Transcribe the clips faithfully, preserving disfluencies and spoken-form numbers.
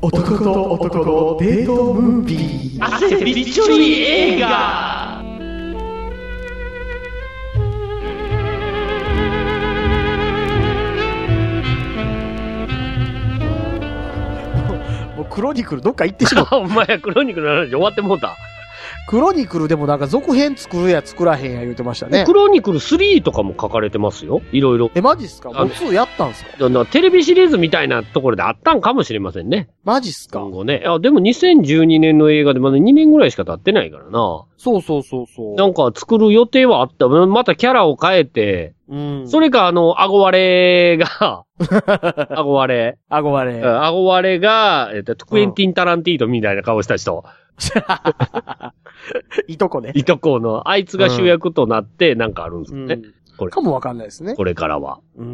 男と男のデートムービー。 汗びっちょり映画。 もうクロニクルどっか行ってしまう。 お前クロニクルの話終わってもうた。 クロニクルでもなんか続編作るや作らへんや言うてましたね。 クロニクルスリーとかも書かれてますよ。いろいろ。 え、マジっすか？もうツーやったんすか？ だからテレビシリーズみたいなところであったんかもしれませんね。 マジっすか？ 今後ね。あ、でもにせんじゅうにねんの映画でまだにねんぐらいしか経ってないからな。 そうそうそうそう。 なんか作る予定はあった。またキャラを変えて、 うん。 それかあの、顎割れが、顎割れ。 顎割れ。 顎割れが、えっと、クエンティン・タランティーノみたいな顔した人。 いとこね。 いとこの、あいつが主役となって、なんかあるんですよね。 うん、これ。かもわかんないですね。 これからは。うん。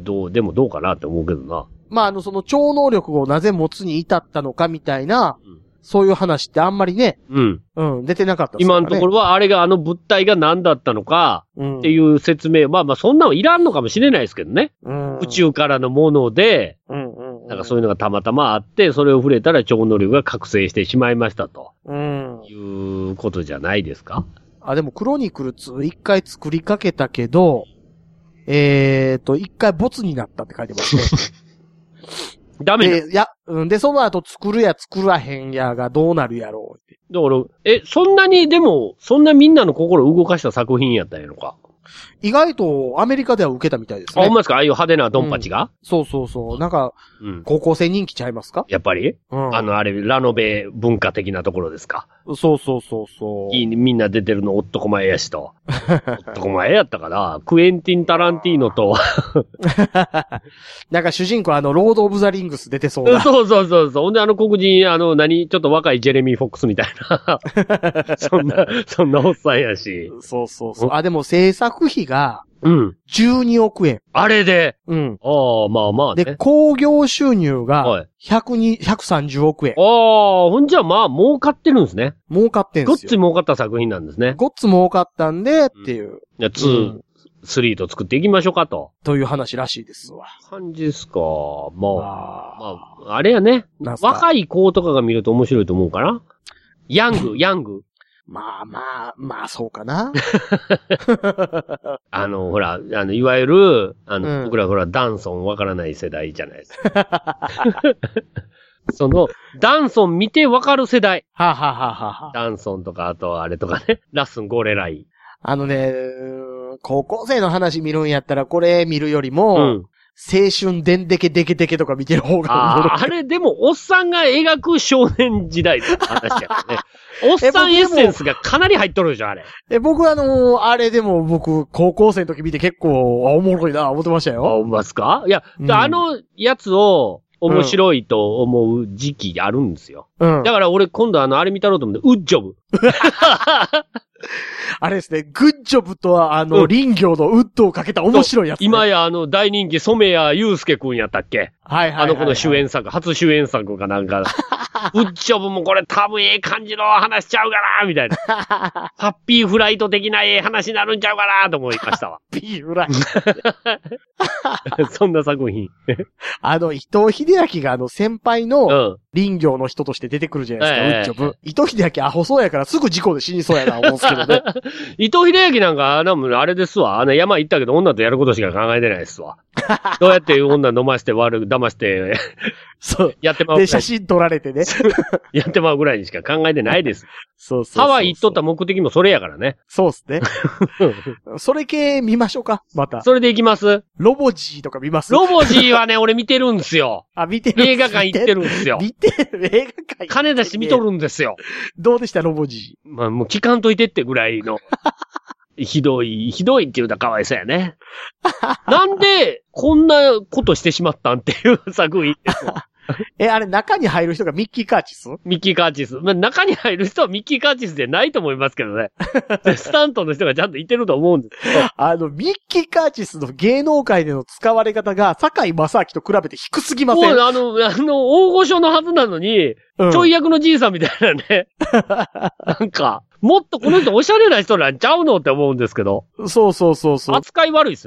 どう、でもどうかなって思うけどな。 まあ、あの、その超能力をなぜ持つに至ったのかみたいな、うん、そういう話ってあんまりね。 うん。 うん、出てなかったですね。 今のところは、あれがあの物体が何だったのか、っていう説明、うん、まあまあ、そんなのいらんのかもしれないですけどね。うん、宇宙からのもので、うんうんうん、なんかそういうのがたまたまあって、それを触れたら超能力が覚醒してしまいましたと。うん。いうことじゃないですか？ あ、でもクロニクルツー一回作りかけたけど、えーと、一回ボツになったって書いてますね。 ダメだ。 いや、うん。で、その後作るや作らへんやがどうなるやろうって。 だから、え、そんなに、でも、そんなみんなの心を動かした作品やったんやのか。 意外とアメリカでは受けたみたいですね。 あ、ほんまですか？ああいう派手なドンパチが、うん、 そうそうそう。なんか、うん、高校生人気ちゃいますか？ やっぱり、うん、あの、あれ、ラノベ文化的なところですか？そうそうそうそう。いい、みんな出てるの男前やしと。男前やったかな？クエンティン・タランティーノと。 なんか主人公あの、ロード・オブ・ザ・リングス出てそうな。 そうそうそうそう。ほんであの黒人、あの、何、ちょっと若いジェレミー・フォックスみたいな。そんな、そんなおっさんやし。 そうそうそう。あ、でも制作費が、 うん。 じゅうにおくえん。 あれで。 うん。 ああ、まあまあね。 で、興行収入が、ひゃくに、ひゃくさんじゅうおくえん。 ああ、ほんじゃまあ、儲かってるんですね。 儲かってんすよ。 ごっつ儲かった作品なんですね。 ごっつ儲かったんで、っていう。 じゃあ、ツー、スリーと作っていきましょうかと。 という話らしいですわ。 感じですか。まあ、まあ、あれやね。若い子とかが見ると面白いと思うかな。ヤング、ヤング。 まあまあ、まあそうかな。 あの、ほら、あの、いわゆる、あの、うん、僕らほら、ダンソンわからない世代じゃないですか。その、ダンソン見てわかる世代。 ははははは。 ダンソンとか、あとあれとかね、ラッスンゴーレライ。 あのね、高校生の話見るんやったらこれ見るよりも、うん、青春でんでけでけでけとか見てる方がああれでも、おっさんが描く少年時代の話やからね。おっさんエッセンスがかなり入っとるでしょ、あれ。 え、僕あのー、あれでも僕、高校生の時見て結構、あ、おもろいな、思ってましたよ。 あ、思いますか？いや、うん、あのやつを面白いと思う時期あるんですよ。うん。だから俺今度あの、あれ見たろうと思って、ウッジョブ。 あれですね、グッジョブとはあの、うん、林業のウッドをかけた面白いやつ、ね。 今やあの、大人気、染谷祐介くんやったっけ？ はいはいはい、はい。 あの子の主演作、初主演作かなんか。ウッジョブもこれ多分ええ感じの話しちゃうかなみたいな。ハッピーフライト的なええ話になるんちゃうかなと思いましたわ。 ハッピーフライト。そんな作品。 あの、伊藤英明があの先輩の林業の人として出てくるじゃないですか、うん、ウッジョブ。伊藤英明アホそうやからすぐ事故で死にそうやな思うんですけどね。 伊藤英明なんか、あの、あれですわ。あの山行ったけど女とやることしか考えてないですわ。どうやって女飲まして悪く騙して、 そう。 やってまう。 で、写真撮られてね。 やってまうぐらいにしか考えてないです。 そうそうそうそう。 ハワイ行っとった目的もそれやからね。 そうっすね。それ系見ましょうか、また。 それで行きます？ ロボジーとか見ます？ ロボジーはね、俺見てるんですよ。 あ、見てる。 映画館行ってるんですよ。 見てる、映画館。 金出して見とるんですよ。 どうでしたロボジー？まあ、もう聞かんといてってぐらいの。ひどい、ひどいって言うたらかわいそうやね。なんで、こんなことしてしまったんっていう作品ですよ。 え、あれ中に入る人がミッキー・カーチス？ ミッキー・カーチス。まあ、中に入る人はミッキー・カーチスでないと思いますけどね。スタントの人がちゃんといてると思うんですけど。 あの、ミッキー・カーチスの芸能界での使われ方が、堺正明と比べて低すぎません？ もうあの、あの、大御所のはずなのに、うん、ちょい役のじいさんみたいなね。なんか、もっとこの人おしゃれな人なんちゃうのって思うんですけど。 そうそうそうそう。 扱い悪いですよね。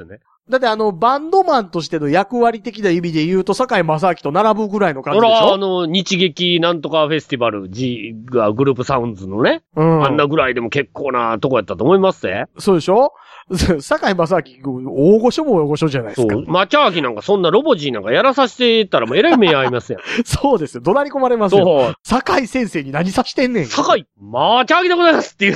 だってあの、バンドマンとしての役割的な意味で言うと、坂井正明と並ぶぐらいの感じでしょ。 ほら、あの、日劇なんとかフェスティバル G がグループサウンズのね。うん。あんなぐらいでも結構なとこやったと思いますぜ。 そうでしょ。坂井正明、大御所も大御所じゃないですか。そう。 マチャーキなんかそんなロボジーなんかやらさせてたらもうえらい目合いますやん。 そうですよ。怒鳴り込まれますよ。そう。坂井先生に何さしてんねん。 坂井、マチャーキでございますっていう。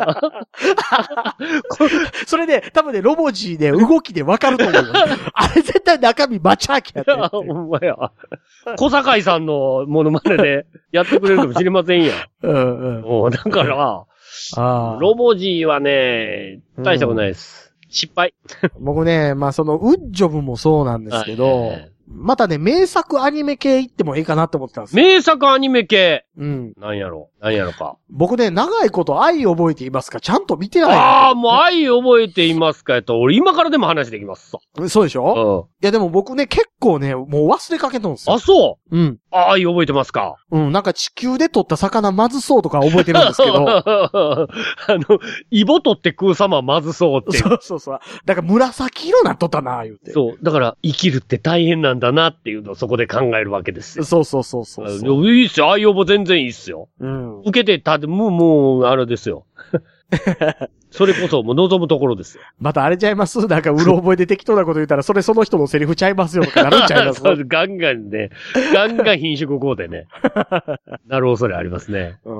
それで、多分ね、ロボジーで動きでわかると思います。あれ絶対中身マチャーキやってる。 ほんまや。小坂井さんのモノマネでやってくれるかもしれませんや。うんうん。もうだから、あロボジーはね、大したことないです。うん、失敗。 僕ね、まあその、ウッジョブもそうなんですけど、はい、またね、名作アニメ系行ってもいいかなって思ってたんですよ。 名作アニメ系うん。なんやろなんやろか。 僕ね、長いこと愛覚えていますかちゃんと見てない。 ああ、もう愛覚えていますかと、俺今からでも話できますさ。 そうでしょうん。いやでも僕ね、結構ね、もう忘れかけたんですよ。 あ、そううん。 あ愛覚えてますかうん、なんか地球で取った魚まずそうとか覚えてるんですけど。 あの、イボ取って食う様まずそうって。 そうそうそう。だから紫色なっとったな、言うて。 そう。だから生きるって大変なんだなっていうのをそこで考えるわけですよ。 そうそうそうそうそう。 いいっすよ。愛覚全然いいっすよ。うん。受けてた、もう、もう、あれですよ。それこそ、もう望むところですよ。 またあれちゃいますなんか、うろ覚えで適当なこと言ったら、それその人のセリフちゃいますよとかなるんちゃいますそうガンガンね、ガンガン品種こうでね。なる恐れありますね。うん、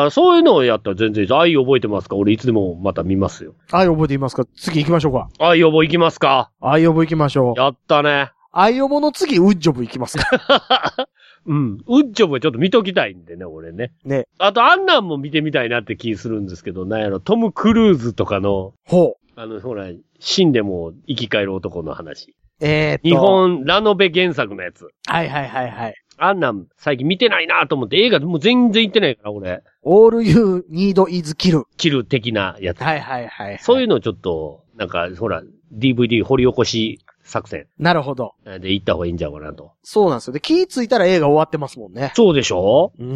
あそういうのをやったら全然、愛覚えてますか俺いつでもまた見ますよ。 愛覚えていますか次行きましょうか。 愛覚え行きますか愛覚え行きましょう。 やったね。 愛覚の次、ウッジョブ行きますかうん。ウッジョブはちょっと見ときたいんでね、俺ね。ね。あと、あんなんも見てみたいなって気するんですけど、なんやろ、トム・クルーズとかの、ほう。あの、ほら、死んでも生き返る男の話。えーっと。日本、ラノベ原作のやつ。 はいはいはいはい。 あんなん、最近見てないなと思って、映画もう全然行ってないから、俺。 All You Need Is Kill。 キル的なやつ。 はいはいはい、はい。 そういうのをちょっと、なんか、ほら、ディーブイディー 掘り起こし、作戦。 なるほど。 で、行った方がいいんちゃうかなと。 そうなんですよ。で、気ぃついたら映画終わってますもんね。 そうでしょうん。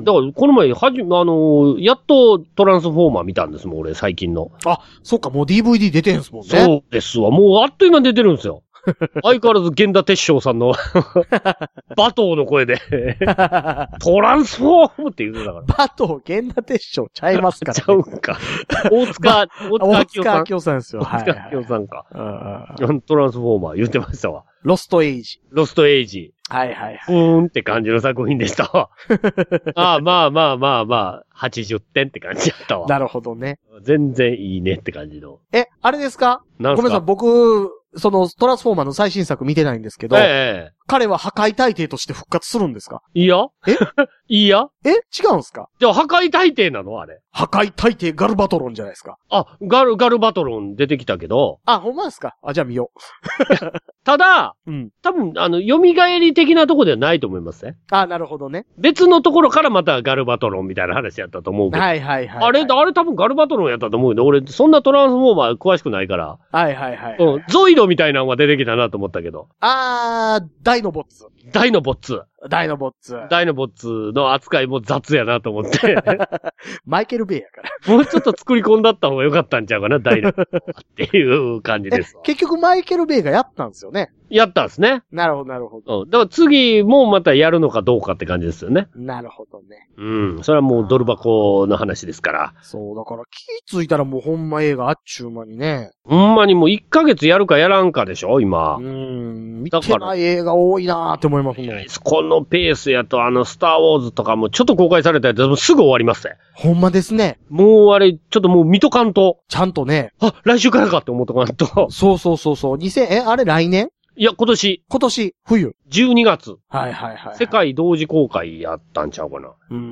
だから、この前、はじ、あのー、やっとトランスフォーマー見たんですもん、俺、最近の。 あ、そっか、もう ディーブイディー 出てんすもんね。 そうですわ。もう、あっという間に出てるんですよ。相変わらず源田鉄章さんのバトーの声でトランスフォームって言うのだから。 バトー、源田鉄章ちゃいますから、 ね。ちゃうんか。大塚、 大塚明夫さんですよ。 大塚明夫さんか。トランスフォーマー言ってましたわ。 ロストエイジ。 ロストエイジ。 はいはいはい。 ふーんって感じの作品でしたわ。ああ、まあまあまあまあ、はちじゅってんって感じだったわ。 なるほどね。 全然いいねって感じの。 え、あれですか？なんすか？ごめんなさい、僕、その、トランスフォーマーの最新作見てないんですけど、ええ、彼は破壊大帝として復活するんですか？ いやえいやえ違うんすか？ じゃあ破壊大帝なのあれ。 破壊大帝ガルバトロンじゃないですか。 あ、ガル、ガルバトロン出てきたけど。 あ、ほんまですか？あ、じゃあ見よう。 ただ、うん、多分、あの、蘇り的なとこではないと思いますね。 あ、なるほどね。 別のところからまたガルバトロンみたいな話やったと思うけど。 はいはいはい、はい。 あれ、あれ多分ガルバトロンやったと思うけど、俺、そんなトランスフォーマー詳しくないから。 はいはいはい、はい。 うん。ゾイドみたいなのが出てきたなと思ったけど。 あー、ダイノボッツ。 ダイノボッツ。 ダイノボッツ。 ダイノボッツの扱いも雑やなと思って。 マイケル・ベイやから。 もうちょっと作り込んだった方が良かったんちゃうかな、ダイノ。っていう感じですわ。 結局マイケル・ベイがやったんですよね。 やったんですね。 なるほど、なるほど。 うん。だから次もまたやるのかどうかって感じですよね。 なるほどね。 うん。それはもうドル箱の話ですから。 そう、だから気ついたらもうほんま映画あっちゅう間にね。 ほんまにもういっかげつやるかやらんかでしょ、今。 うん。見てない映画多いなーって思いますね。 このペースやとあのスターウォーズとかもちょっと公開されたやつすぐ終わりますね。 ほんまですね。 もうあれ、ちょっともう見とかんと。 ちゃんとね。 あ、来週からかって思っとかんと。 そうそうそうそう。にせん、え、あれ来年？ いや、今年。 今年、冬。 じゅうにがつ。 はいはいはい。 世界同時公開やったんちゃうかな。 うん。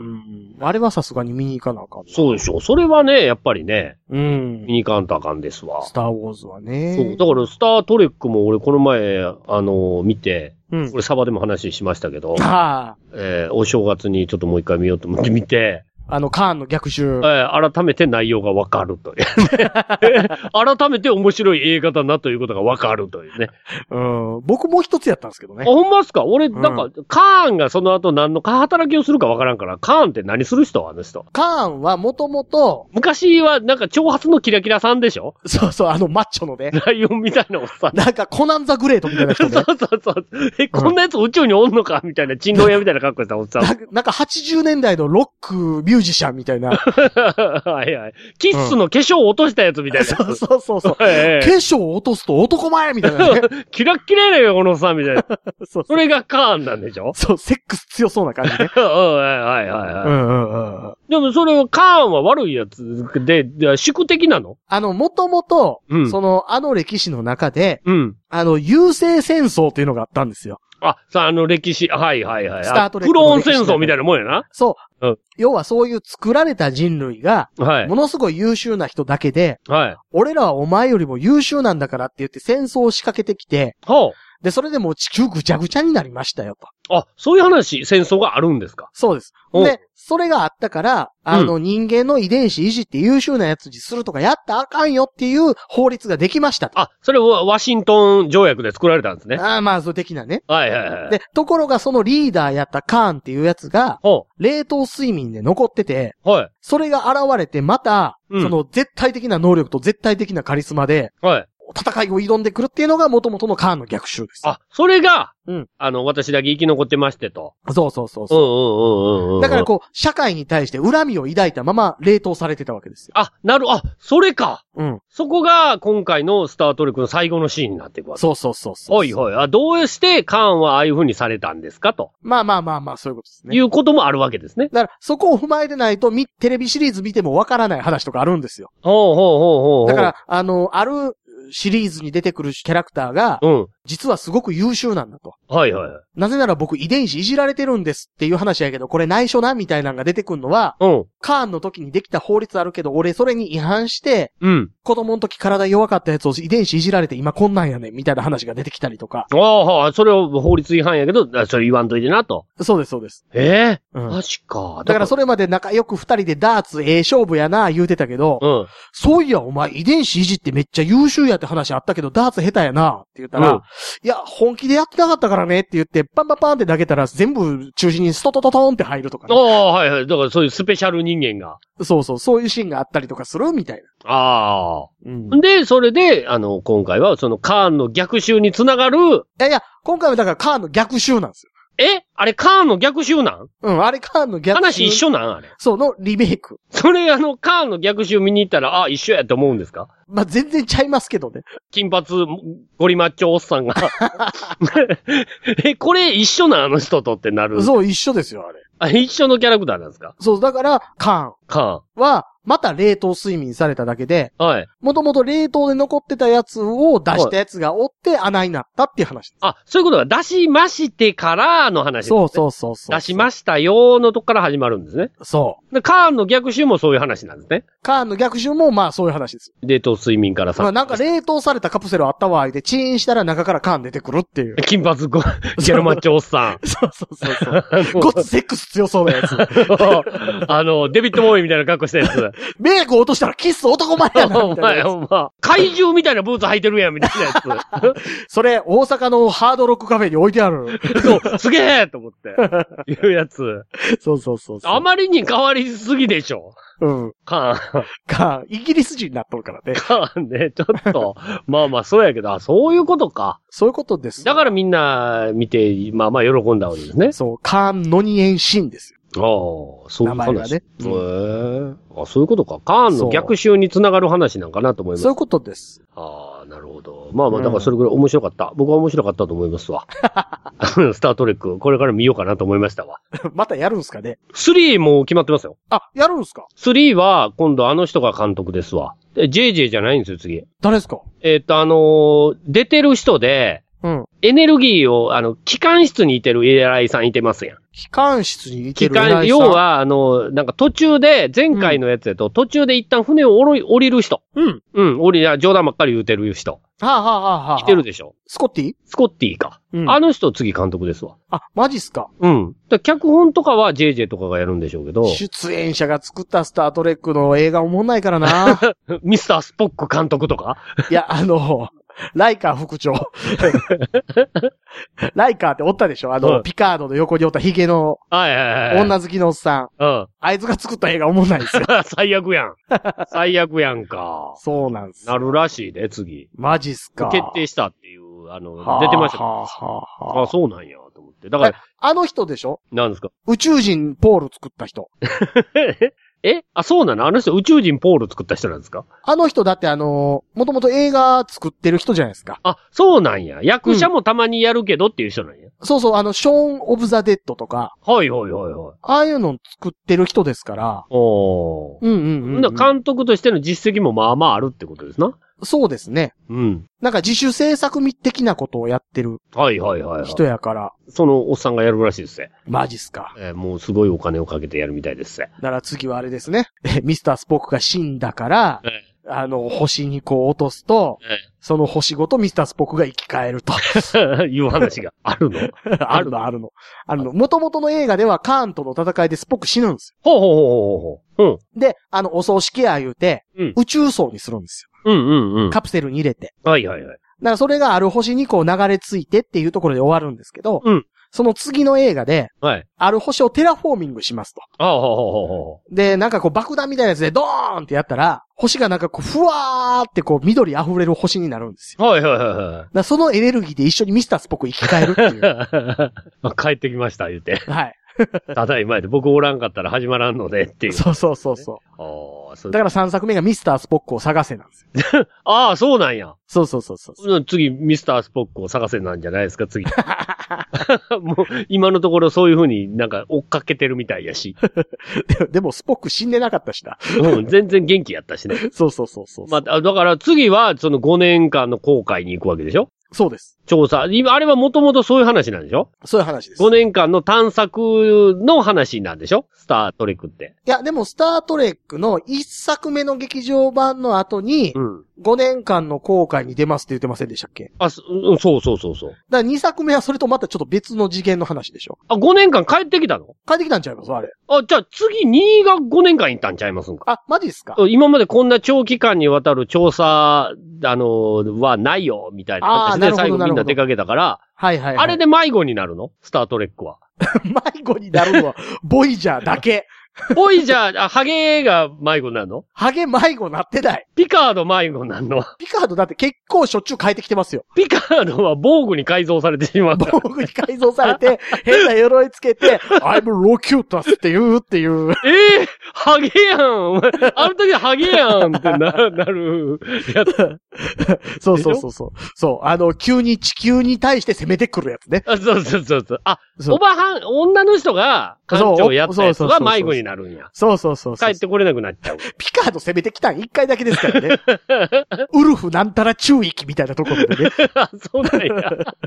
あれはさすがに見に行かなあかん。 そうでしょ。それはね、やっぱりね。 うん。 見に行かんとあかんですわ。 スターウォーズはね。 そう。だからスタートレックも俺この前、あのー、見て、うん。これサバでも話しましたけど。ああ。えー、お正月にちょっともう一回見ようと思って見て。 あの、カーンの逆襲。 えー、改めて内容がわかるというね。改めて面白い映画だなということがわかるというね。 うん。僕も一つやったんですけどね。 あ、ほんまっすか？俺、なんか、うん、カーンがその後何の働きをするかわからんから、カーンって何する人あの人。 カーンはもともと、 昔はなんか長髪のキラキラさんでしょ？ そうそう、あのマッチョのね。 ライオンみたいなおっさん。 なんかコナンザグレートみたいな人ね。 そうそうそう。え、こんなやつ宇宙におんのかみたいな、チンロン屋みたいな格好したおっさん。 なんか、なんかはちじゅうねんだいのロックミュージシャンみたいな。 はいはい。キッスの化粧を落としたやつみたいな。 そうそうそうそう。ええ、化粧を落とすと男前みたいなね。 キラッキラやねんよ、このおっさんみたいな。そうそう。それがカーンなんでしょ？ そう、セックス強そうな感じね。 うん、はいはいはい。うんうんうん。でもそれはカーンは悪いやつで、で宿敵なの？ あの、もともと、その、あの歴史の中で、 うん。 あの、優勢戦争っていうのがあったんですよ。 あ、さあ、あの歴史、はいはいはい。 スタートレッククローン戦争みたいなもんやな。 そう。 うん。 要はそういう作られた人類が、はい。ものすごい優秀な人だけで、はい。俺らはお前よりも優秀なんだからって言って戦争を仕掛けてきて、ほう。で、それでもう地球ぐちゃぐちゃになりましたよと。 あ、そういう話、戦争があるんですか？ そうです。で、それがあったから、あの、うん、人間の遺伝子いじって優秀なやつにするとかやったらあかんよっていう法律ができましたと。 あ、それはワシントン条約で作られたんですね。 ああ、まあ、そう的なね。 はいはいはい。 で、ところがそのリーダーやったカーンっていうやつが、冷凍睡眠で残ってて、はい。それが現れてまた、うん、その絶対的な能力と絶対的なカリスマで、はい。戦いを挑んでくるっていうのが元々のカーンの逆襲です。 あ、それが、うん。あの、私だけ生き残ってましてと。 そうそうそうそう。うんうんうんうん。だからこう、社会に対して恨みを抱いたまま冷凍されてたわけですよ。 あ、なる、あ、それか。うん。そこが今回のスタートレックの最後のシーンになっていくわけ。 そうそうそうそう。 はいはい。あ、どうしてカーンはああいう風にされたんですかと。 まあまあまあまあ、そういうことですね。 いうこともあるわけですね。 だから、そこを踏まえてないと、み、テレビシリーズ見てもわからない話とかあるんですよ。 ほうほうほうほう。 だから、あの、ある、シリーズに出てくるキャラクターが、うん、実はすごく優秀なんだと。 はいはい。 なぜなら僕遺伝子いじられてるんですっていう話やけど、これ内緒なみたいなのが出てくるのは、うん、カーンの時にできた法律あるけど、俺それに違反して、うん、子供の時体弱かったやつを遺伝子いじられて今こんなんやねんみたいな話が出てきたりとか。 ああ、それを法律違反やけど、それ言わんといてなと。 そうですそうです。 ええー、うん、マジか。 だからそれまで仲良く二人でダーツええ勝負やな言うてたけど、うん、そういやお前遺伝子いじってめっちゃ優秀やって話あったけど、ダーツ下手やなって言ったら、うん、いや、本気でやってなかったからねって言って、パンパンパンって投げたら全部中心にストトトトンって入るとかね。ああ、はいはい。だからそういうスペシャル人間が。 そうそう、そういうシーンがあったりとかするみたいな。 ああ。うん、で、それで、あの、今回はそのカーンの逆襲につながる。いやいや、今回はだからカーンの逆襲なんですよ。 えあれカーンの逆襲なん？ うん、あれカーンの逆襲。 話一緒なんあれ。 そうのリメイク。 それあの、カーンの逆襲見に行ったら、あ、一緒やって思うんですか？ まあ、全然ちゃいますけどね。 金髪、ゴリマッチョおっさんが。え、これ一緒なあの人とってなる。 そう、一緒ですよ、あれ。 あ、一緒のキャラクターなんですか？ そう、だから、カーン。 カーン。は、また冷凍睡眠されただけで、 はい。 もともと冷凍で残ってたやつを出したやつがおって穴になったっていう話です。 あ、そういうことが出しましてからの話ですね。 そうそうそうそう。 出しましたよのとこから始まるんですね。 そう。 で、カーンの逆襲もそういう話なんですね。 カーンの逆襲もまあそういう話です。 冷凍睡眠からさ。 まあなんか冷凍されたカプセルあったわいで、チーンしたら中からカーン出てくるっていう。 金髪ゴ、ゲロマッチョおっさん。 そうそうそうそう。ごっつセックス強そうなやつ。 あの、デビッド・モーイみたいな格好したやつ。 メイク落としたらキス男前やなみたいなやつ。 お前、お前。怪獣みたいなブーツ履いてるやん、みたいなやつ。それ、大阪のハードロックカフェに置いてある。 そう、すげえと思って。いうやつ。 そうそうそうそう。 あまりに変わりすぎでしょ。 うん。 カーン。 カーン。イギリス人になっとるからね。 カーンね、ちょっと。まあまあ、そうやけど、あ、そういうことか。 そういうことです。 だからみんな見て、まあまあ喜んだわけですね。 そう、カーンノニエンシンですよ。 ああ、そういう話。名前がね。へえ。 あ、そういうことか。カーンの逆襲につながる話なんかなと思います。 そういうことです。 ああ、なるほど。まあまあ、だからそれぐらい面白かった。うん、僕は面白かったと思いますわ。スタートレック、これから見ようかなと思いましたわ。 またやるんすかね？ スリー も決まってますよ。 あ、やるんすか？ スリー は今度あの人が監督ですわ。ジェイジェイ じゃないんですよ、次。 誰ですか？ えっと、あのー、出てる人で、うん。エネルギーを、あの、機関室にいてる偉いさんいてますやん。 機関室にいてる偉いさん。機関、要は、あの、なんか途中で、前回のやつやと、うん、途中で一旦船を降り、降りる人。うん。うん、降り、冗談ばっかり言うてる人。 はあ、はあはあはあ、 いてるでしょ。 スコッティスコッティか。うん、あの人次監督ですわ。 あ、マジっすか。 うん。脚本とかは ジェイジェイ とかがやるんでしょうけど。 出演者が作ったスタートレックの映画おもんないからな。 ミスタースポック監督とかいや、あの、ライカー副長。ライカーっておったでしょあの、うん、ピカードの横におったヒゲの、はいはいはい。女好きのおっさん。うん。あいつが作った映画おもんないですよ。 最悪やん。最悪やんか。 そうなんす。 なるらしいで、次。 マジっすか。 決定したっていう、あの、はあ、出てました。はあ、はあ、はあ。あ、そうなんや、と思って。だから。 あの人でしょなんですか宇宙人ポール作った人。 えあ、そうなのあの人宇宙人ポール作った人なんですかあの人だってあのー、もともと映画作ってる人じゃないですか。 あ、そうなんや。役者もたまにやるけどっていう人なんや。 うん、そうそう、あの、ショーン・オブ・ザ・デッドとか。 はいはいはいはい。 ああいうの作ってる人ですから。おー。うんうんうん、うん。 監督としての実績もまあまああるってことですな。 そうですね。うん。なんか自主制作的なことをやってる。はいはいはい。人やから。 そのおっさんがやるらしいですね。 マジっすか。 えー、もうすごいお金をかけてやるみたいですね。 だから次はあれですね。ミスタースポークが死んだから、えー、あの、星にこう落とすと、えー、その星ごとミスタースポークが生き返ると。 いう話があるのあるのあるの。あるの。元々の映画ではカーンとの戦いでスポーク死ぬんですよ。ほうほうほうほうほう。うん。 で、あの、お葬式や言うて、うん、宇宙葬にするんですよ。うんうんうん。カプセルに入れて。はいはいはい。だからそれがある星にこう流れ着いてっていうところで終わるんですけど、うん。その次の映画で、はい。ある星をテラフォーミングしますと。ああ、ほうほうほうほう。で、なんかこう爆弾みたいなやつでドーンってやったら、星がなんかこう、ふわーってこう緑溢れる星になるんですよ。はいはいはいはい。だそのエネルギーで一緒にミスタースポック生き返るっていう。 帰ってきました言うて。はい。ただいまで僕おらんかったら始まらんのでっていう。 そうそうそうそう。あそうだからさんさくめがミスタースポックを探せなんですよ。ああ、そうなんや。 そうそうそうそう。 次、ミスタースポックを探せなんじゃないですか、次。もう、今のところそういう風になんか追っかけてるみたいやし。 で, でも、スポック死んでなかったしな。 うん、全然元気やったしね。 そうそうそうそう。 まあ、だから次は、そのごねんかんの航海に行くわけでしょ？ そうです。 調査。今、あれはもともとそういう話なんでしょ？ そういう話です。 ごねんかんの探索の話なんでしょ？スタートレックって。 いや、でもスタートレックのいっさくめの劇場版の後に、うん、ごねんかんの航海に出ますって言ってませんでしたっけ？ あ、そ、そうそうそうそう。だからにさくめはそれとまたちょっと別の次元の話でしょ？ あ、ごねんかん帰ってきたの？ 帰ってきたんちゃいますあれ。 あ、じゃあ次にがごねんかん行ったんちゃいますんか？ あ、マジっすか？ 今までこんな長期間にわたる調査、あの、はないよ、みたいな形で最後みんな出かけたから、はいはい、はい。あれで迷子になるの？スタートレックは。 迷子になるのは、ボイジャーだけ。 ボイジャー、あ、ハゲが迷子になるの？ ハゲ迷子なってない。 ピカード迷子になるの？ ピカードだって結構しょっちゅう変えてきてますよ。 ピカードは防具に改造されてしまう。 防具に改造されて、変な鎧つけて、I'm Locutus って言うっていう。 ええー、ハゲやんお前あの時ハゲやんってな、なるやつ。 そうそうそうそう。そう。あの、急に地球に対して攻めてくるやつね。 あそうそうそうそう。あ、おばはん、女の人が艦長やったやつが迷子になるんや。 そうそうそうそう。 帰ってこれなくなっちゃう。 ピカード攻めてきたん一回だけですからね。ウルフなんたら中域みたいなところでね。 そうなんや。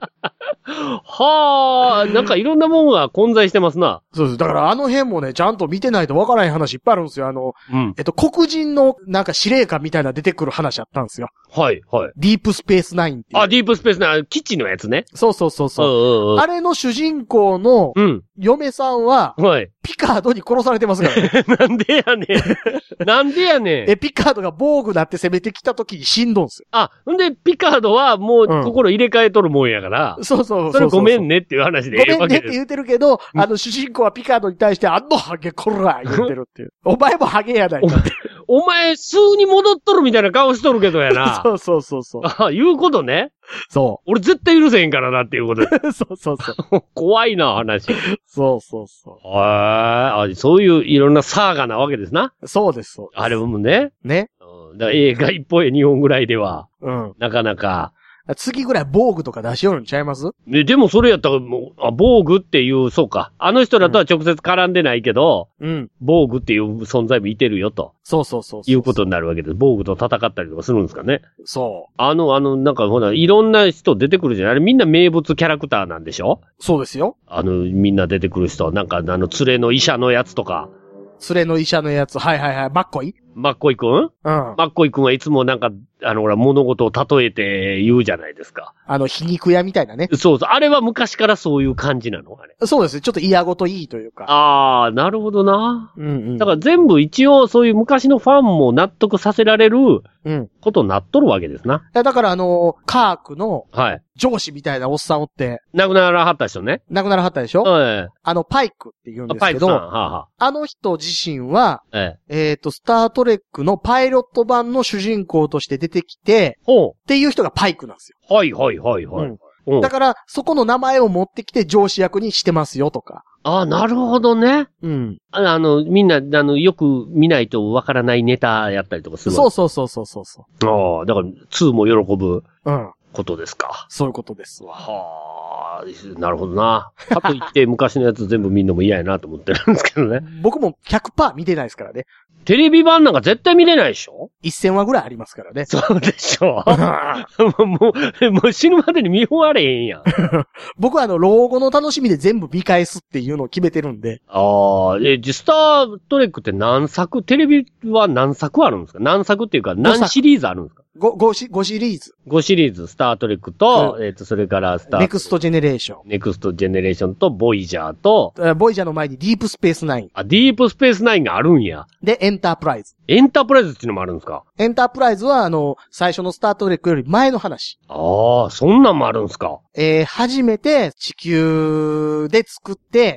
はあ、なんかいろんなもんが混在してますな。 そうです。だからあの辺もね、ちゃんと見てないとわからない話いっぱいあるんですよ。あの、うん、えっと、黒人のなんか司令官みたいな出てくる話あったんですよ。はい、はい。ディープスペースナインっていう。 あ、ディープスペースナイン、基地のやつね。 そうそうそうそう。うんうんうん、あれの主人公の、嫁さんは、はい。ピカードに殺されてますからね。 なんでやねん。なんでやねん。 え、ピカードが防具なって攻めてきた時に死んどんすよ。 あ、んで、ピカードはもう心入れ替えとるもんやから。うん、そうそうそうそう。それごめんねっていう話で。 ごめんねって言ってるけど、あの主人公はピカードに対して、あのハゲこら言ってるっていう。お前もハゲやないかって。 お前、数に戻っとるみたいな顔しとるけどやな。 そうそうそうそう。 あ、いうことね。 そう。 俺絶対許せへんからなっていうことで。 そうそうそう。 怖いな、話。 そうそうそう。 ああ、そういういろんなサーガなわけですな。 そうです、そうです。 あれもね。 ね。 うん、だから映画一本や二本ぐらいでは、うん。なかなか。 次ぐらい防具とか出しよるんちゃいます？ ね、でもそれやったらもう、あ、防具っていう、そうか。あの人らとは直接絡んでないけど、うん。防具っていう存在もいてるよと。 そうそうそうそう。 いうことになるわけです。防具と戦ったりとかするんですかね。 そう。 あの、あの、なんかほら、いろんな人出てくるじゃない？あれみんな名物キャラクターなんでしょ？ そうですよ。 あの、みんな出てくる人。なんか、あの、連れの医者のやつとか。 連れの医者のやつ。はいはいはい。マッコイ？ マッコイくん？うん。マッコイくんはいつもなんか、あの、ほら、物事を例えて言うじゃないですか。 あの、皮肉屋みたいなね。 そうそう。あれは昔からそういう感じなのあれ。 そうですね。ちょっと嫌ごといいというか。 ああ、なるほどな。 うんうん。 だから全部一応そういう昔のファンも納得させられる、うん。ことになっとるわけですな。 いや、だからあの、カークの、 はい。 上司みたいなおっさんおって。 亡くならはった人ね。 亡くならはったでしょ？はい。あの、パイクって言うんですけど。パイクさん。はあはあ、あの人自身は、えええーと、スタートレックのパイロット版の主人公として出てきて、ほう。っていう人がパイクなんですよ。 はいはいはいはい。 うん、だから、そこの名前を持ってきて上司役にしてますよとか。 ああ、なるほどね。うん。あの、みんな、あの、よく見ないとわからないネタやったりとかする。 そうそうそうそうそう。 ああ、だから、ツーも喜ぶ。うん。ことですか。 そういうことですわ。 はあ、なるほどな。かといって昔のやつ全部見んのも嫌やなと思ってるんですけどね。 僕も ひゃくパーセント 見てないですからね。 テレビ版なんか絶対見れないでしょ？ いっせんわぐらいありますからね。 そうでしょもう、もう死ぬまでに見終われへんやん。 僕はあの、老後の楽しみで全部見返すっていうのを決めてるんで。 ああ、え、スタートレックって何作、テレビは何作あるんですか？何作っていうか何シリーズあるんですか ？5、5シ、5シリーズ。 ごシリーズ、スタートレックと、うん、えっ、ー、と、それからスターネクストジェネレーション。 ネクストジェネレーションと、ボイジャーと、 ボイジャーの前にディープスペースナイン。 あ、ディープスペースナインがあるんや。 で、エンタープライズ。 エンタープライズっていうのもあるんですか？ エンタープライズは、あの、最初のスタートレックより前の話。 ああ、そんなんもあるんですか？ えー、初めて地球で作って、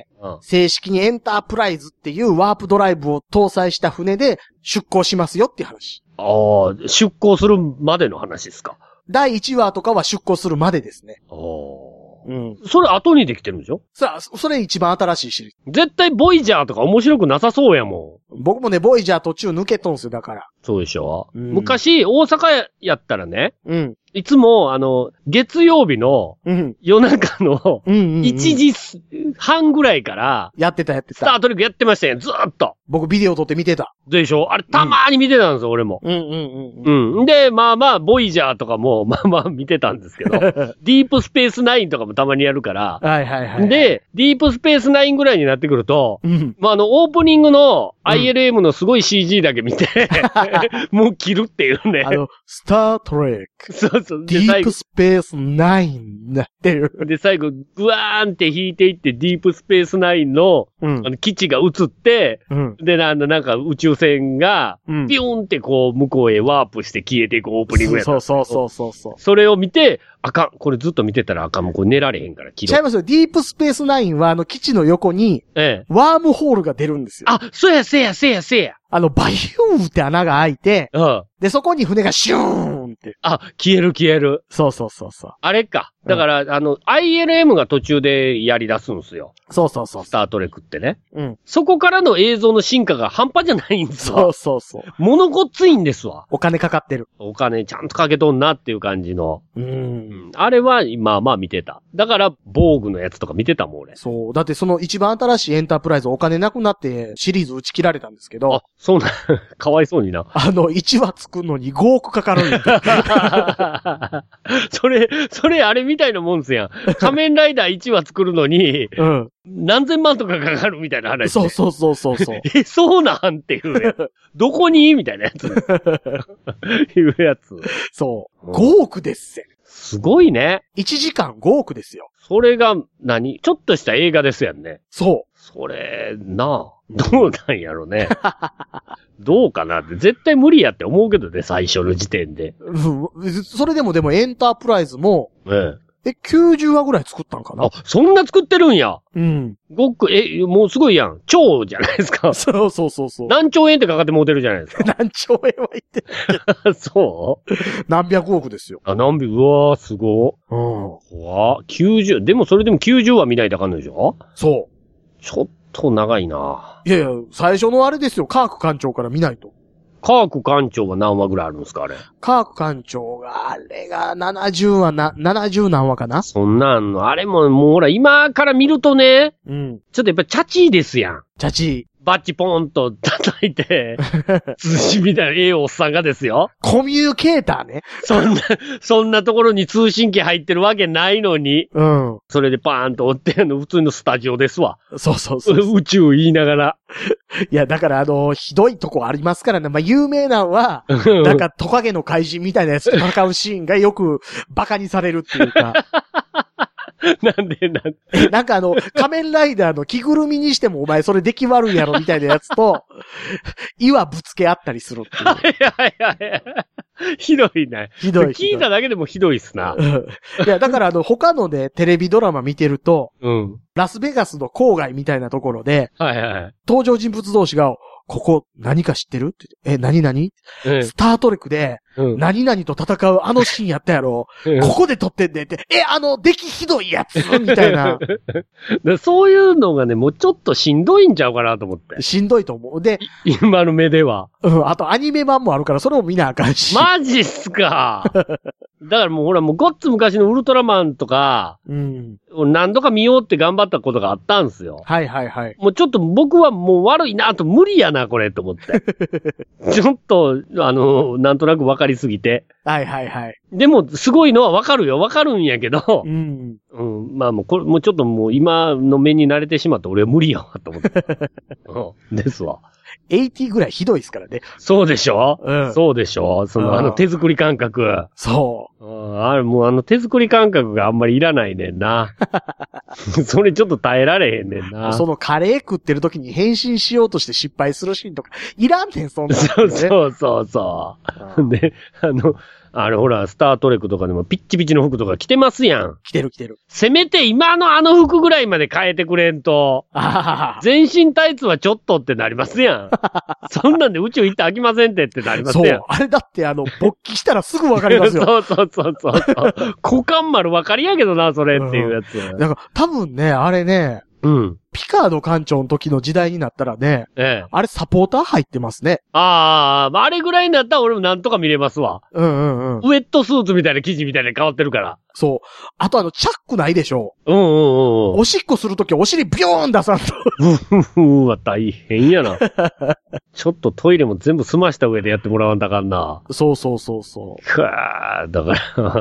うん、正式にエンタープライズっていうワープドライブを搭載した船で出港しますよっていう話。 ああ、出港するまでの話ですか？ だいいちわとかは出港するまでですね。 ああ。うん。それ後にできてるんでしょ？ さあ、それ一番新しいシリーズ。 絶対ボイジャーとか面白くなさそうやもん。僕もね、ボイジャー途中抜けとんすよ、だから。 そうでしょ、うん、昔、大阪やったらね。 うん。 いつも、あの、月曜日の、夜中の、いちじはんぐらいから、 やってたやってた。 スタートレックやってましたよ、ずーっと。 僕ビデオ撮って見てた。 でしょ？あれ、たまーに見てたんですよ、うん、俺も。 うんうんうん。 うん。で、まあまあ、ボイジャーとかも、まあまあ見てたんですけど、ディープスペースナインとかもたまにやるから、 はいはいはい。 で、ディープスペースナインぐらいになってくると、うん、まああの、オープニングの アイエルエム のすごい シージー だけ見て、うん、もう切るっていうね。 あの、スタートレック。 そうそう。 ディープスペースナインなってる。 で、最後、グワーンって引いていって、ディープスペースナインの、うん、あの基地が映って、うん、で、あの、なんか宇宙船が、うん、ピューンってこう、向こうへワープして消えていくオープニングやった。 そうそうそうそうそう。 それを見て、あかん。これずっと見てたらあかん。もうこれ寝られへんから切ろう。 違いますよ。ディープスペースナインは、あの、基地の横に、ええ、ワームホールが出るんですよ。 あ、そうや、せや、せや、せや。 あの、バイューンって穴が開いて、うん。で、そこに船がシューンって。 あ、消える消える。 そうそうそうそう。 あれか。だから、うん、あの、アイエルエム が途中でやり出すんですよ。 そうそうそう。 スタートレックってね。うん。そこからの映像の進化が半端じゃないんですよ。 そうそうそう。 物ごっついんですわ。 お金かかってる。 お金ちゃんとかけとんなっていう感じの。うん。あれは、まあまあ見てた。だから、防具のやつとか見てたもん、俺。 そう。だってその一番新しいエンタープライズお金なくなってシリーズ打ち切られたんですけど。あ、 そうな、かわいそうにな。 あの、いちわ作るのにごおくかかるんだ。 それ、それあれみたいなもんですやん。仮面ライダーいちわ作るのに、うん。何千万とかかかるみたいな話。 そうそうそうそうそう。 え、そうなんっていうね。どこにみたいなやつ。いうやつ。 そう。ごおくですせ。 すごいね。 いちじかんごおくですよ。 それが何、ちょっとした映画ですやんね。 そう。 それ、なあ、どうなんやろね。どうかなって、絶対無理やって思うけどね、最初の時点で。 うん、それでもでもエンタープライズも、ええ、え、きゅうじゅうわぐらい作ったんかな？ あ、そんな作ってるんや。 うん。 ごく、え、もうすごいやん。超じゃないですか。 そうそうそうそう。 何兆円ってかかってモデルじゃないですか。 何兆円は言ってる。そう何百億ですよ。 あ、何百、うわー、すごー。うん。うわー、きゅうじゅう、でもそれでもきゅうじゅうわ見ないとあかんのでしょ？ そう。 ちょっと長いな。 いやいや、最初のあれですよ、カーク艦長から見ないと。 カーク艦長は何話ぐらいあるんですか、あれ。 カーク艦長が、あれがななじゅうわな、ななじゅう何話かな。 そんなんの、あれももうほら、今から見るとね、 うん。 ちょっとやっぱチャチーですやん。 チャチー。 バッチポーンと叩いて、通信みたいなええおっさんがですよ。 コミュニケーターね。 そんな、そんなところに通信機入ってるわけないのに。 うん。 それでパーンと折ってんの普通のスタジオですわ。 そうそうそうそう。 宇宙言いながら。 いや、だからあの、ひどいとこありますからね。まあ、有名なのは、なんかトカゲの怪人みたいなやつと戦うシーンがよくバカにされるっていうか。 なんでなんでなんかあの、仮面ライダーの着ぐるみにしてもお前それ出来悪いやろみたいなやつと、岩ぶつけ合ったりするっていう。 いやいやいや。ひどいね。 ひどい。 聞いただけでもひどいっすな。 いや、だからあの、他のね、テレビドラマ見てると、 うん。 ラスベガスの郊外みたいなところで、 はいはい。 登場人物同士が、ここ何か知ってるって言って、え、何々、うん、スタートレックで、うん、何々と戦うあのシーンやったやろ、うん、ここで撮ってんでって、え、あの、出来ひどいやつみたいな。 そういうのがね、もうちょっとしんどいんちゃうかなと思って。 しんどいと思う。で、 今の目では。 うん、あとアニメ版もあるからそれも見なあかんし。 マジっすか。だからもうほらもうごっつ昔のウルトラマンとか、うん、何度か見ようって頑張ったことがあったんすよ。 はいはいはい。 もうちょっと僕はもう悪いなと無理やなこれと思って。ちょっと、あの、なんとなくわかりすぎて。 はいはいはい。 でも、すごいのはわかるよ。わかるんやけど。 うん。 うん。まあもう、これ、もうちょっともう今の目に慣れてしまって俺は無理やわ、と思って。うん。ですわ。 はちじゅうぐらいひどいですからね。 そうでしょうん。 そうでしょその、あの手作り感覚。 そう。 うん。あれ、もうあの手作り感覚があんまりいらないねんな。それちょっと耐えられへんねんな。 そのカレー食ってる時に変身しようとして失敗するシーンとか、いらんねん、そんな、ね。 そうそうそうそう。で、あの、あれほら、スタートレックとかでもピッチピチの服とか着てますやん。 着てる着てる。 せめて今のあの服ぐらいまで変えてくれんと。全身タイツはちょっとってなりますやん。そんなんで宇宙行って飽きませんってってなりますやん。 そう。あれだってあの、勃起したらすぐわかりますよ。 そうそうそうそう。股間丸わかりやけどな、それっていうやつ。 うん、だから多分ね、あれね、 うん。 ピカード艦長の時の時代になったらね、 ええ、 あれサポーター入ってますね。 ああ、あれぐらいになったら俺もなんとか見れますわ。 うんうんうん。 ウェットスーツみたいな生地みたいに変わってるから。 そう。あとあの、チャックないでしょ。 うんうんうん。 おしっこするときお尻ビヨーン出さんと。 うわ、大変やな。ちょっとトイレも全部済ました上でやってもらわんとあかんな。 そうそうそうそう。 くわー、だから、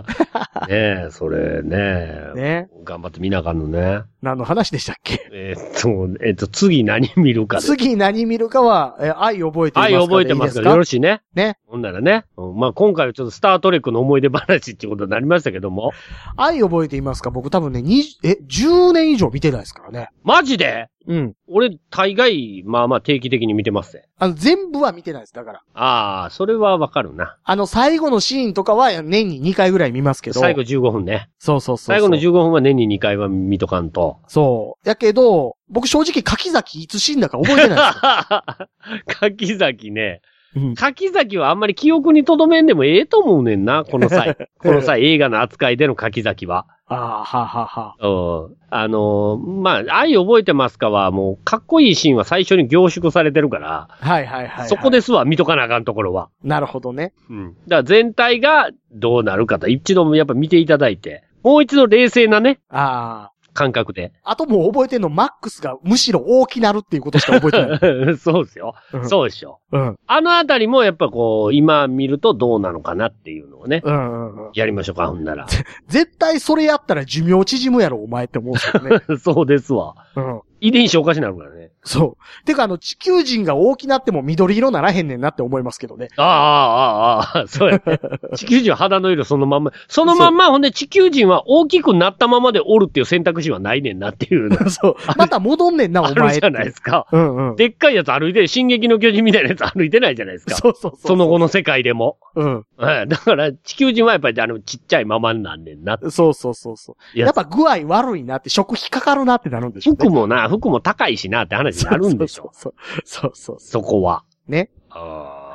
ねえ、それね。 ね。 頑張って見なあかんのね。 何の話でしたっけ？ えー、っと、えー、っと、次何見るか。 次何見るかは、えー、愛覚えてますか、 愛覚えてますから、よろしいね。 ね。 ほんならね。うん、まあ今回はちょっとスタートレックの思い出話っていうことになりましたけども。 愛覚えていますか？僕多分ね、にじゅう、え、じゅうねん以上見てないですからね。 マジで？ うん。 俺、大概、まあまあ定期的に見てますね。 あの、全部は見てないです、だから。 ああ、それはわかるな。 あの、最後のシーンとかは年ににかいぐらい見ますけど。 最後じゅうごふんね。 そうそうそうそう。 最後のじゅうごふんは年ににかいは見とかんと。 そう。やけど、僕正直柿崎いつ死んだか覚えてないですよ。 柿崎ね。うん、柿崎はあんまり記憶に留めんでもええと思うねんな、この際。この際映画の扱いでの柿崎は。 ああ、ははは。 うん。あのー、まあ、愛覚えてますかは、もう、かっこいいシーンは最初に凝縮されてるから。 はいはいはい、はい。 そこですわ、見とかなあかんところは。 なるほどね。 うん。だから全体がどうなるかと、一度やっぱ見ていただいて、もう一度冷静なね。 ああ。 感覚で。 あともう覚えてんの、マックスがむしろ大きなるっていうことしか覚えてない。 そうですよ。うん、そうでしょ。 うん。 あのあたりもやっぱこう、今見るとどうなのかなっていうのをね。 うんうんうん。 やりましょうか、ほんなら。 絶対それやったら寿命縮むやろ、お前って思うんですよね。 そうですわ。 うん。 遺伝子おかしになるからね。 そう。てかあの、地球人が大きなっても緑色ならへんねんなって思いますけどね。 ああ、ああ、ああ、そうやね。地球人は肌の色そのまんま。そのまんま、ほんで地球人は大きくなったままでおるっていう選択肢はないねんなっていうの。 そう。また戻んねんな、お前。 あるじゃないですか。 うんうん。 でっかいやつ歩いて、進撃の巨人みたいなやつ歩いてないじゃないですか。 そうそうそう。 その後の世界でも。 うん。 はい。だから、地球人はやっぱりあの、ちっちゃいままになんねんな。 そうそうそうそう。やっぱ具合悪いなって、食費かかるなってなるんでしょ、ね。 服もな、服も高いしなって話になるんでしょ。 そうそうそう。そうそう。 そこは。 ね。 あ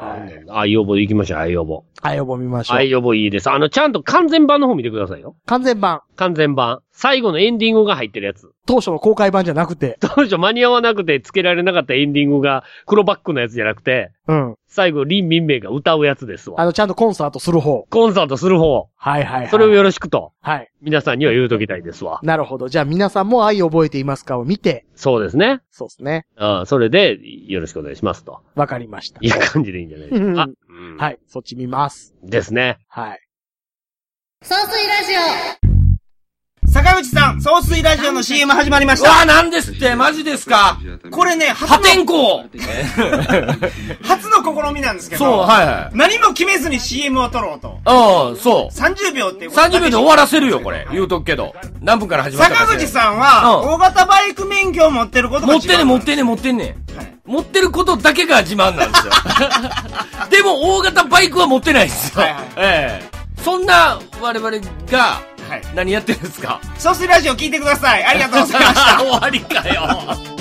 はい。愛予防行きましょう、愛予防。 愛予防見ましょう。 愛予防いいです。あの、ちゃんと完全版の方見てくださいよ。 完全版。 完全版。最後のエンディングが入ってるやつ。 当初の公開版じゃなくて。 当初間に合わなくて付けられなかったエンディングが黒バックのやつじゃなくて。うん。最後、林民名が歌うやつですわ。 あの、ちゃんとコンサートする方。 コンサートする方。 はいはいはい。 それをよろしくと。 はい。 皆さんには言うときたいですわ。 なるほど。じゃあ皆さんも愛を覚えていますかを見て。 そうですね。 そうですね。 ああ、それで、よろしくお願いしますと。 わかりました。 いい感じでいいんじゃないですか。 うん、はい。そっち見ます。 ですね。 はい。 総水ラジオ坂口さん、総水ラジオの シーエム 始まりました。 うわ、なんですって、マジですか。 これね、 破天荒初の試みなんですけど。 そう、はいはい。 何も決めずに シーエム を撮ろうと。 うん、そう。 さんじゅうびょうってさんじゅうびょうで終わらせるよ、これ。言うとくけど。何分から始まったか。 坂口さんは、大型バイク免許を持ってることが持ってんねん、持ってんねん、持ってんねん。持ってることだけが自慢なんですよ。でも、大型バイクは持ってないですよ。はいはい。ええ。そんな、我々が、はい、何やってるんですか。 総水ラジオ聞いてください。ありがとうございました。 終わりかよ。